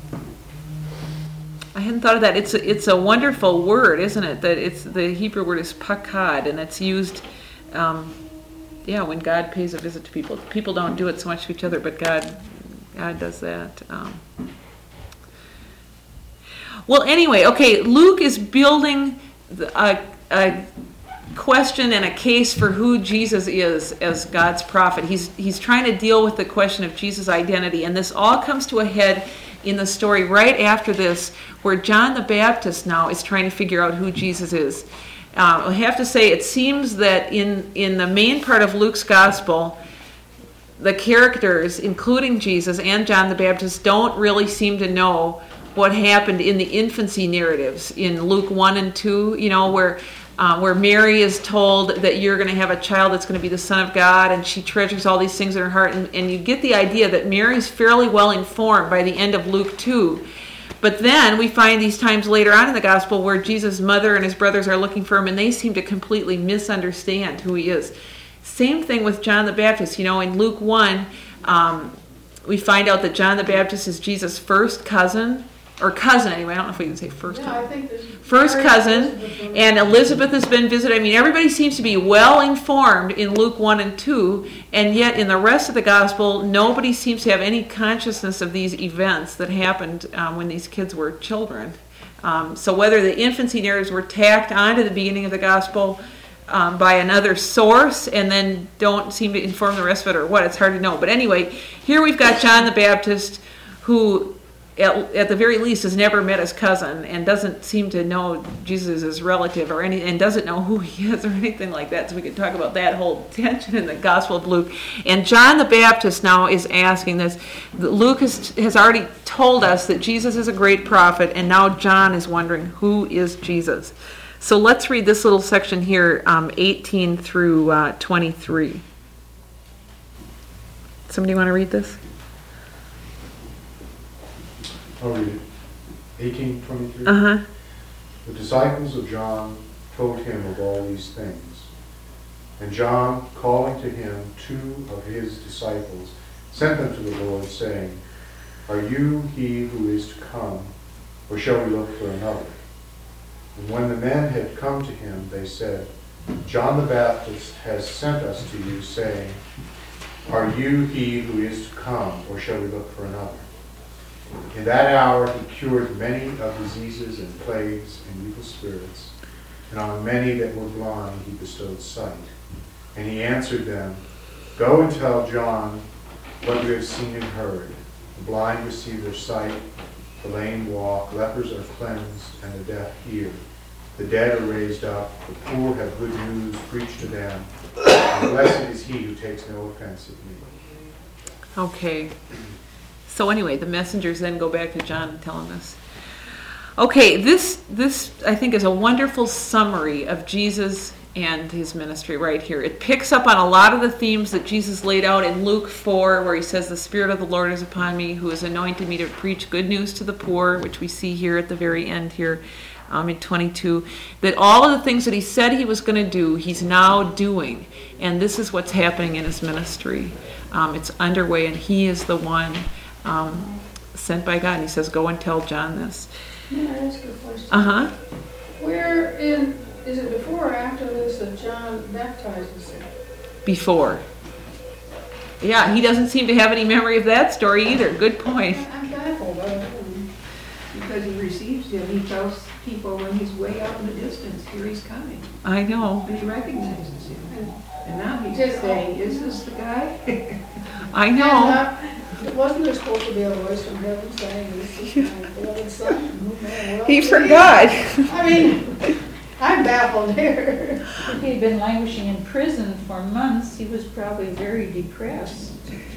I hadn't thought of that. It's a, it's a wonderful word, isn't it? That it's the Hebrew word is pakad, and it's used, um, yeah, when God pays a visit to people. People don't do it so much to each other, but God. God does that. Um, well, anyway, okay, Luke is building the, a, a question and a case for who Jesus is as God's prophet. He's, he's trying to deal with the question of Jesus' identity, and this all comes to a head in the story right after this, where John the Baptist now is trying to figure out who Jesus is. Uh, I have to say, it seems that in, in the main part of Luke's gospel, the characters, including Jesus and John the Baptist, don't really seem to know what happened in the infancy narratives in Luke one and two, you know, where uh, where Mary is told that you're going to have a child that's going to be the Son of God, and she treasures all these things in her heart, and, and you get the idea that Mary's fairly well informed by the end of Luke two. But then we find these times later on in the gospel where Jesus' mother and his brothers are looking for him, and they seem to completely misunderstand who he is. Same thing with John the Baptist. You know, in Luke one, um, we find out that John the Baptist is Jesus' first cousin, or cousin anyway. I don't know if we can say first Yeah, I think this First cousin, and Elizabeth has been visited. I mean, everybody seems to be well informed in Luke one and two, and yet in the rest of the gospel, nobody seems to have any consciousness of these events that happened um, when these kids were children. Um, so whether the infancy narratives were tacked onto the beginning of the gospel, um, by another source and then don't seem to inform the rest of it or what. It's hard to know. But anyway, here we've got John the Baptist who at, at the very least has never met his cousin and doesn't seem to know Jesus is his relative or any, and doesn't know who he is or anything like that. So we could talk about that whole tension in the Gospel of Luke. And John the Baptist now is asking this. Luke has, has already told us that Jesus is a great prophet, and now John is wondering, who is Jesus? So let's read this little section here, um, eighteen through uh, twenty-three. Somebody want to read this? I'll read it. eighteen twenty-three. Uh-huh. The disciples of John told him of all these things. And John, calling to him two of his disciples, sent them to the Lord, saying, Are you he who is to come, or shall we look for another? And when the men had come to him, they said, John the Baptist has sent us to you, saying, Are you he who is to come, or shall we look for another? In that hour he cured many of diseases and plagues and evil spirits, and on many that were blind he bestowed sight. And he answered them, Go and tell John what you have seen and heard. The blind receive their sight, the lame walk, lepers are cleansed, and the deaf hear. The dead are raised up, the poor have good news preached to them, and blessed is he who takes no offense at me. Okay. So anyway, the messengers then go back to John and tell him this. Okay, this this I think is a wonderful summary of Jesus and his ministry right here. It picks up on a lot of the themes that Jesus laid out in Luke four, where he says, The Spirit of the Lord is upon me, who has anointed me to preach good news to the poor, which we see here at the very end here um, in twenty-two. That all of the things that he said he was going to do, he's now doing. And this is what's happening in his ministry. Um, it's underway, and he is the one Um, sent by God. And he says, go and tell John this. May I ask a question? Uh-huh. Where in, is it before or after this that John baptizes him? Before. Yeah, he doesn't seem to have any memory of that story either. Good point. I'm baffled. I don't know. Because he receives him, he tells people when he's way out in the distance, here he's coming. I know. And he recognizes him. And now he's Just saying, is this the guy? I And, know. uh, wasn't there supposed to be a voice from heaven saying, This is my beloved son, in whom I am well He pleased? forgot. I mean, I'm baffled here. If he'd been languishing in prison for months, he was probably very depressed.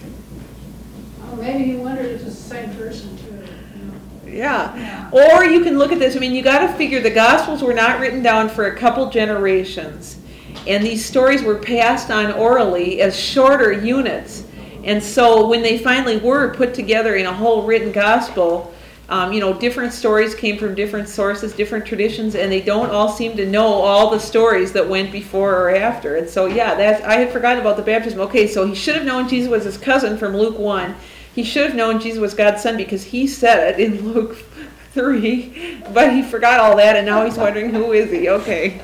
Well, maybe he wondered if it's the same person too. you know. Yeah. Or you can look at this. I mean, you got to figure the Gospels were not written down for a couple generations. And these stories were passed on orally as shorter units. And so when they finally were put together in a whole written gospel, um, you know, different stories came from different sources, different traditions, and they don't all seem to know all the stories that went before or after. And so, yeah, that's, I had forgotten about the baptism. Okay, so he should have known Jesus was his cousin from Luke one. He should have known Jesus was God's son because he said it in Luke three. But he forgot all that, and now he's wondering, who is he? Okay.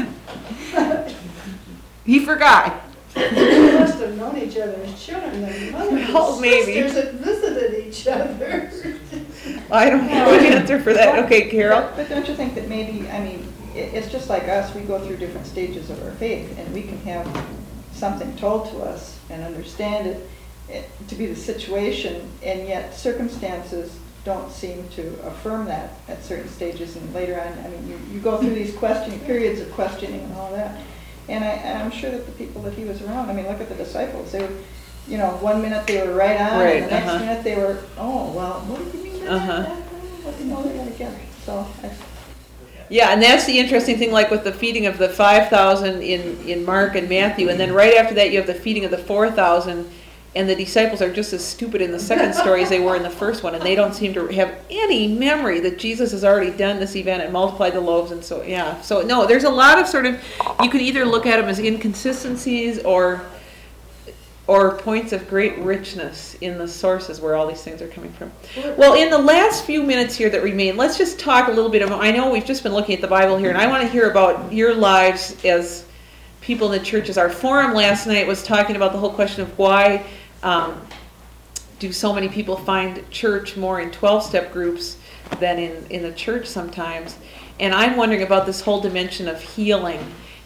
He forgot. They must have known each other as children. Their mothers Well, and maybe. sisters had visited each other. I don't have an answer for that. Okay, Carol? But but don't you think that maybe, I mean, it, it's just like us, we go through different stages of our faith, and we can have something told to us and understand it, it to be the situation, and yet circumstances don't seem to affirm that at certain stages, and later on, I mean, you, you go through these questioning, periods of questioning and all that. And, I, and I'm sure that the people that he was around, I mean, look at the disciples. They were, you know, one minute they were right on, Right, and the next uh-huh. minute they were, oh, well, what do you mean by Uh-huh. that? What do you know that again? So, I, Yeah, and that's the interesting thing, like with the feeding of the five thousand in, in Mark and Matthew, and then right after that you have the feeding of the four thousand, and the disciples are just as stupid in the second story as they were in the first one, and they don't seem to have any memory that Jesus has already done this event and multiplied the loaves, and so, yeah. So, no, there's a lot of sort of, you could either look at them as inconsistencies or or points of great richness in the sources where all these things are coming from. Well, in the last few minutes here that remain, let's just talk a little bit about, I know we've just been looking at the Bible here, and I want to hear about your lives as people in the churches. Our forum last night was talking about the whole question of why um, do so many people find church more in twelve-step groups than in, in the church sometimes. And I'm wondering about this whole dimension of healing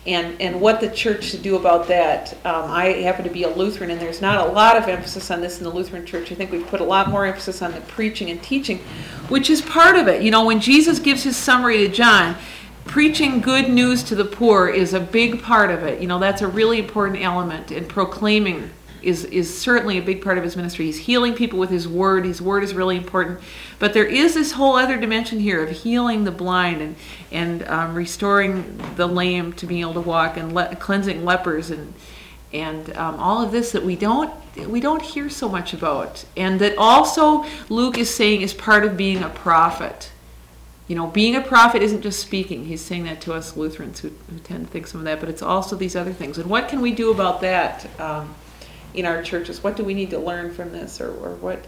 and, and what the church should do about that. Um, I happen to be a Lutheran, and there's not a lot of emphasis on this in the Lutheran church. I think we've put a lot more emphasis on the preaching and teaching, which is part of it. You know, when Jesus gives his summary to John, preaching good news to the poor is a big part of it. You know, that's a really important element, and proclaiming is is certainly a big part of his ministry. He's healing people with his word. His word is really important. But there is this whole other dimension here of healing the blind and and um, restoring the lame to being able to walk, and le- cleansing lepers, and and um, all of this that we don't we don't hear so much about, and that also Luke is saying is part of being a prophet. You know, being a prophet isn't just speaking. He's saying that to us Lutherans who, who tend to think some of that, but it's also these other things. And what can we do about that um, in our churches? What do we need to learn from this, or, or what?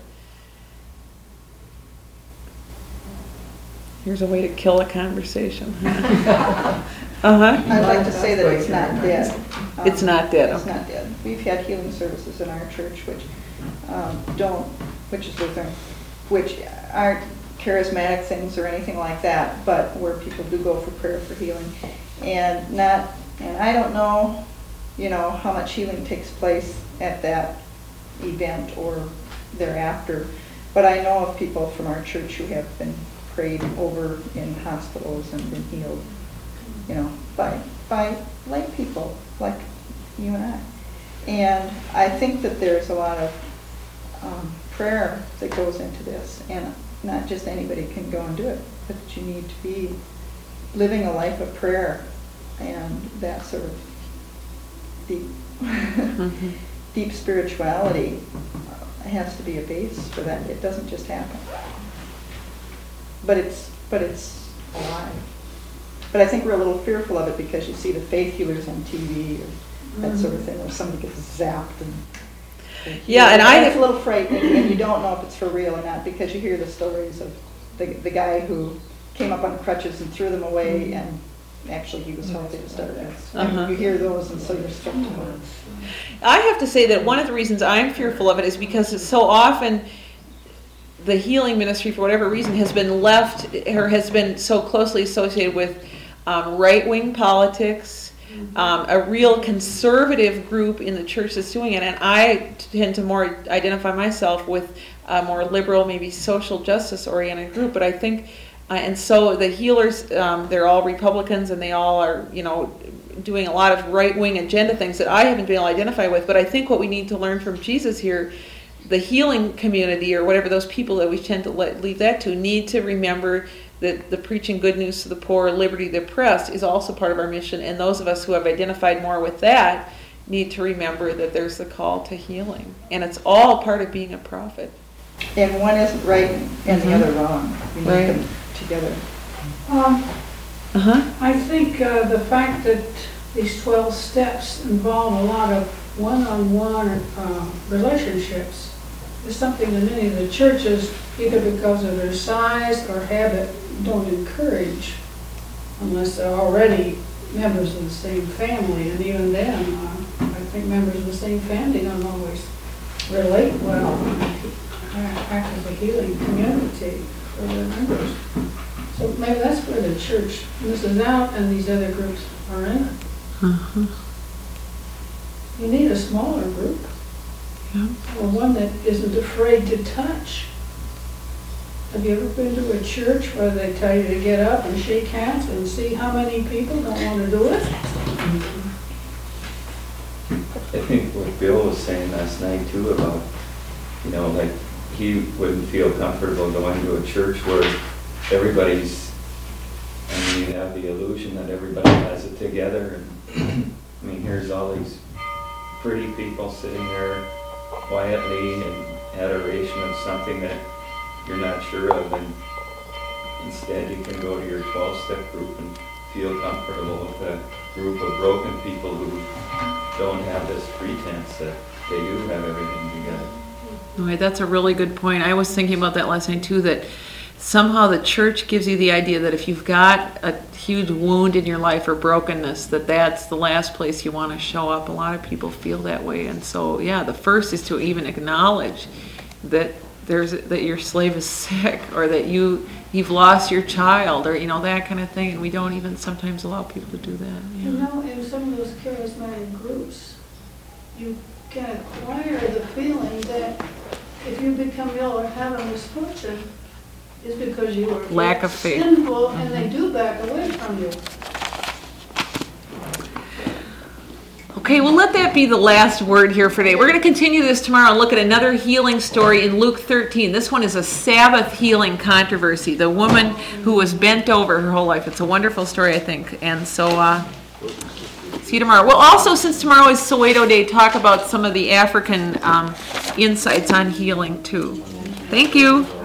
Here's a way to kill a conversation. uh-huh. I'd like to say that it's not dead. Um, It's not dead. It's not dead. We've had healing services in our church which um, don't, which is Lutheran, which aren't charismatic things or anything like that, but where people do go for prayer for healing. And not, and I don't know, you know, how much healing takes place at that event or thereafter, but I know of people from our church who have been prayed over in hospitals and been healed, you know, by by lay people like you and I. And I think that there's a lot of um, prayer that goes into this, and not just anybody can go and do it, but you need to be living a life of prayer, and that sort of deep, mm-hmm. deep spirituality has to be a base for that. It doesn't just happen. But it's but it's alive. But I think we're a little fearful of it because you see the faith healers on T V or that sort of thing, where somebody gets zapped and. Yeah, and I it's a little frightening, and you don't know if it's for real or not because you hear the stories of the the guy who came up on crutches and threw them away, and actually he was healthy to start with. Uh-huh. You hear those, and so you're skeptical. I have to say that one of the reasons I'm fearful of it is because it's so often the healing ministry, for whatever reason, has been left or has been so closely associated with um, right-wing politics. Um, a real conservative group in the church that's doing it, and I tend to more identify myself with a more liberal, maybe social justice oriented group. But I think, uh, and so the healers, um, they're all Republicans, and they all are, you know, doing a lot of right wing agenda things that I haven't been able to identify with. But I think what we need to learn from Jesus here, the healing community or whatever those people that we tend to let, leave that to, need to remember that the preaching good news to the poor, liberty to the oppressed is also part of our mission. And those of us who have identified more with that need to remember that there's the call to healing. And it's all part of being a prophet. And one isn't right and mm-hmm. the other wrong. We need right. them together. Um, uh-huh. I think uh, the fact that these twelve steps involve a lot of one-on-one uh, relationships is something that many of the churches, either because of their size or habit, don't encourage unless they're already members of the same family. And even then, uh, I think members of the same family don't always relate well and act as a healing community for their members. So maybe that's where the church misses out and these other groups are in it. Uh-huh. You need a smaller group. Yeah. Or one that isn't afraid to touch. Have you ever been to a church where they tell you to get up and shake hands and see how many people don't want to do it? I think what Bill was saying last night too about, you know, like he wouldn't feel comfortable going to a church where everybody's, I mean, you have the illusion that everybody has it together. And I mean, here's all these pretty people sitting there quietly in adoration of something that you're not sure of, and instead you can go to your twelve-step group and feel comfortable with a group of broken people who don't have this pretense that they do have everything together. Right, that's a really good point. I was thinking about that last night too, that somehow the church gives you the idea that if you've got a huge wound in your life or brokenness, that that's the last place you want to show up. A lot of people feel that way. And so, yeah, the first is to even acknowledge that there's that your slave is sick, or that you you've lost your child, or, you know, that kind of thing, and we don't even sometimes allow people to do that. You Yeah. know, in some of those charismatic groups, you can acquire the feeling that if you become ill or have a misfortune, it's because you are Lack of faith. sinful, and they do back away from you. Okay, well, let that be the last word here for today. We're going to continue this tomorrow and look at another healing story in Luke thirteen. This one is a Sabbath healing controversy. The woman who was bent over her whole life. It's a wonderful story, I think. And so, uh, see you tomorrow. We'll also, since tomorrow is Soweto Day, talk about some of the African um, insights on healing, too. Thank you.